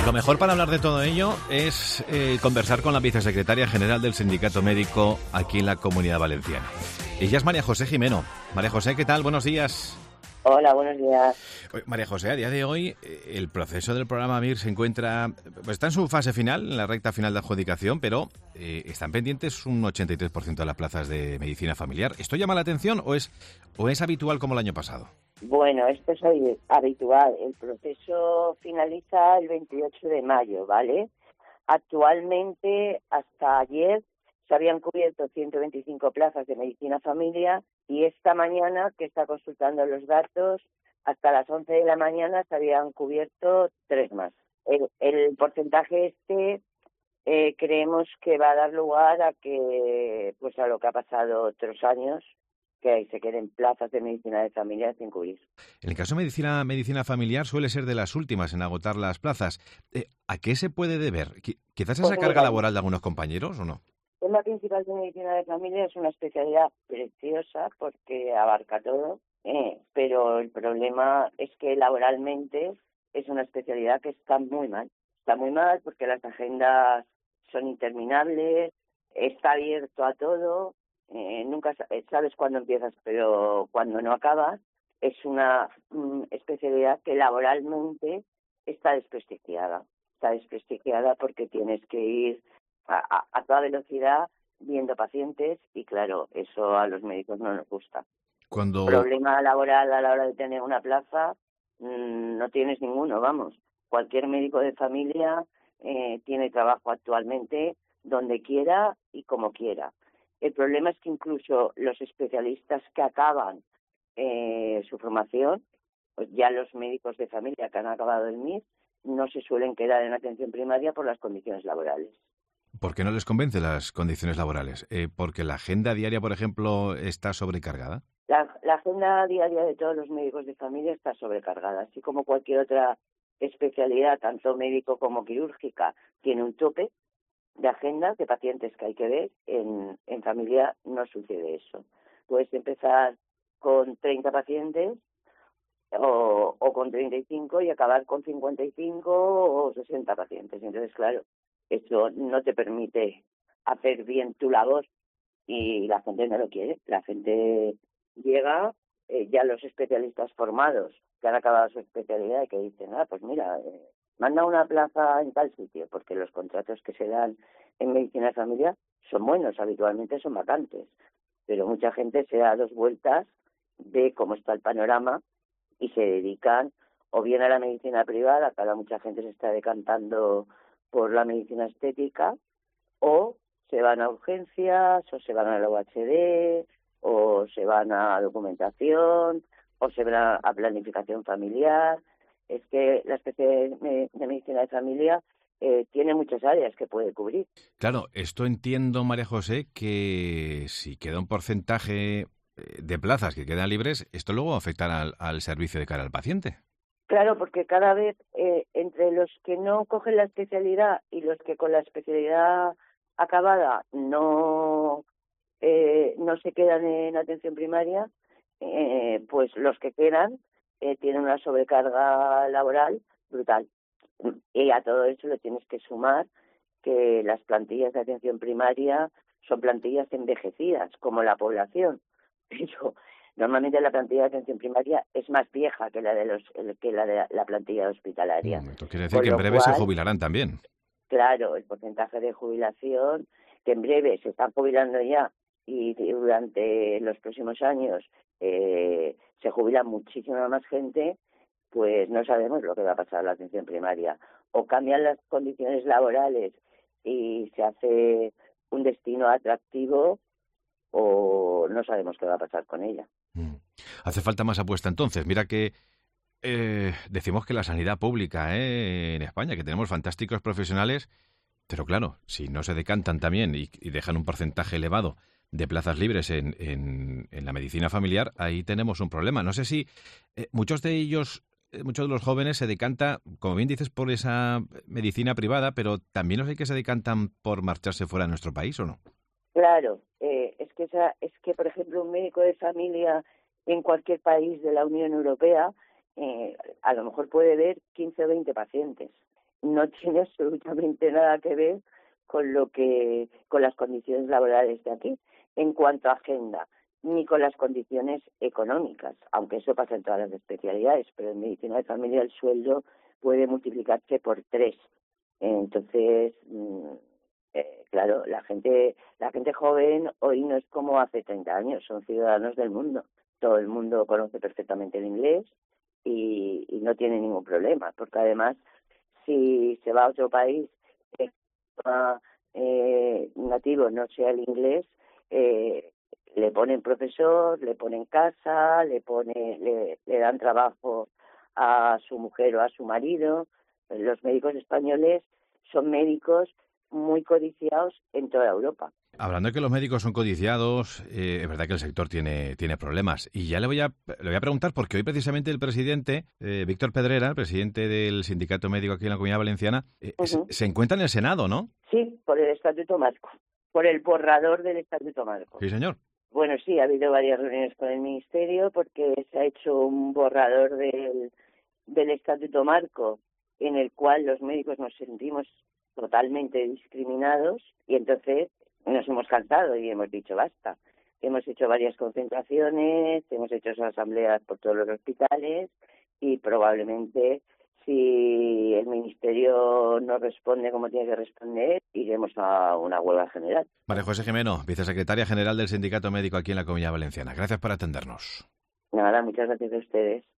Lo mejor para hablar de todo ello es conversar con la vicesecretaria general del Sindicato Médico aquí en la Comunidad Valenciana. Ella es María José Jimeno. María José, ¿qué tal? Buenos días. Hola, buenos días. María José, a día de hoy el proceso del programa MIR se encuentra, pues está en su fase final, en la recta final de adjudicación, pero están pendientes un 83% de las plazas de medicina familiar. ¿Esto llama la atención o es habitual como el año pasado? Bueno, esto es habitual. El proceso finaliza el 28 de mayo, ¿vale? Actualmente, hasta ayer, se habían cubierto 125 plazas de medicina familiar y esta mañana, que está consultando los datos, hasta las 11 de la mañana se habían cubierto 3 más. El porcentaje creemos que va a dar lugar a que, pues a lo que ha pasado otros años, que ahí se queden plazas de medicina de familia sin cubrir. En el caso de medicina familiar suele ser de las últimas en agotar las plazas. ¿A qué se puede deber? ¿Quizás esa carga laboral de algunos compañeros o no? El tema principal de medicina de familia es una especialidad preciosa porque abarca todo, pero el problema es que laboralmente es una especialidad que está muy mal. Está muy mal porque las agendas son interminables, está abierto a todo, nunca sabes cuándo empiezas, pero cuando no acabas. Es una especialidad que laboralmente está desprestigiada. Está desprestigiada porque tienes que ir a toda velocidad viendo pacientes y claro, eso a los médicos no nos gusta. Problema laboral a la hora de tener una plaza no tienes ninguno, vamos. Cualquier médico de familia tiene trabajo actualmente donde quiera y como quiera. El problema es que incluso los especialistas que acaban su formación, pues ya los médicos de familia que han acabado el MIR no se suelen quedar en atención primaria por las condiciones laborales. ¿Por qué no les convence las condiciones laborales? ¿Porque la agenda diaria, por ejemplo, está sobrecargada? La agenda diaria de todos los médicos de familia está sobrecargada, así como cualquier otra especialidad, tanto médico como quirúrgica, tiene un tope de agenda de pacientes que hay que ver. En familia no sucede eso. Puedes empezar con 30 pacientes o con 35 y acabar con 55 o 60 pacientes. Entonces, claro, eso no te permite hacer bien tu labor y la gente no lo quiere. La gente llega, ya los especialistas formados que han acabado su especialidad y que dicen, pues mira, manda una plaza en tal sitio, porque los contratos que se dan en medicina de familia son buenos, habitualmente son vacantes, pero mucha gente se da 2 vueltas, ve cómo está el panorama y se dedican o bien a la medicina privada, que ahora mucha gente se está decantando por la medicina estética, o se van a urgencias, o se van a la UHD, o se van a documentación, o se van a planificación familiar. Es que la especie de medicina de familia tiene muchas áreas que puede cubrir. Claro, esto entiendo, María José, que si queda un porcentaje de plazas que quedan libres, esto luego afectará al servicio de cara al paciente. Claro, porque cada vez entre los que no cogen la especialidad y los que con la especialidad acabada no se quedan en atención primaria, pues los que quedan tienen una sobrecarga laboral brutal. Y a todo eso le tienes que sumar que las plantillas de atención primaria son plantillas envejecidas, como la población. Pero normalmente la plantilla de atención primaria es más vieja que la de la plantilla hospitalaria. Esto quiere decir que en breve se jubilarán también. Claro, el porcentaje de jubilación, que en breve se están jubilando ya y durante los próximos años se jubila muchísima más gente, pues no sabemos lo que va a pasar a la atención primaria. O cambian las condiciones laborales y se hace un destino atractivo, o no sabemos qué va a pasar con ella. Hace falta más apuesta entonces. Mira que decimos que la sanidad pública en España, que tenemos fantásticos profesionales, pero claro, si no se decantan también y dejan un porcentaje elevado de plazas libres en la medicina familiar, ahí tenemos un problema. No sé si muchos de los jóvenes se decantan, como bien dices, por esa medicina privada, pero también los hay que se decantan por marcharse fuera de nuestro país, ¿o no? Claro, es que, por ejemplo, un médico de familia en cualquier país de la Unión Europea a lo mejor puede ver 15 o 20 pacientes. no tiene absolutamente nada que ver con las condiciones laborales de aquí, en cuanto a agenda, ni con las condiciones económicas, aunque eso pasa en todas las especialidades, pero en medicina de familia el sueldo puede multiplicarse por 3. Entonces, claro, la gente joven hoy no es como hace 30 años, son ciudadanos del mundo. Todo el mundo conoce perfectamente el inglés y no tiene ningún problema, porque además, si se va a otro país, el idioma nativo no sea el inglés, le ponen profesor, le ponen casa, le dan trabajo a su mujer o a su marido. Los médicos españoles son médicos muy codiciados en toda Europa. Hablando de que los médicos son codiciados, es verdad que el sector tiene problemas. Y ya le voy a preguntar, porque hoy precisamente el presidente, Víctor Pedrera, el presidente del Sindicato Médico aquí en la Comunidad Valenciana, se encuentra en el Senado, ¿no? Sí, por el Estatuto Marco, por el borrador del Estatuto Marco. Sí, señor. Bueno, sí, ha habido varias reuniones con el Ministerio porque se ha hecho un borrador del Estatuto Marco en el cual los médicos nos sentimos totalmente discriminados y entonces nos hemos cansado y hemos dicho basta. Hemos hecho varias concentraciones, hemos hecho asambleas por todos los hospitales y probablemente, si el Ministerio no responde como tiene que responder, iremos a una huelga general. María José Jimeno, vicesecretaria general del Sindicato Médico aquí en la Comunidad Valenciana. Gracias por atendernos. Nada, muchas gracias a ustedes.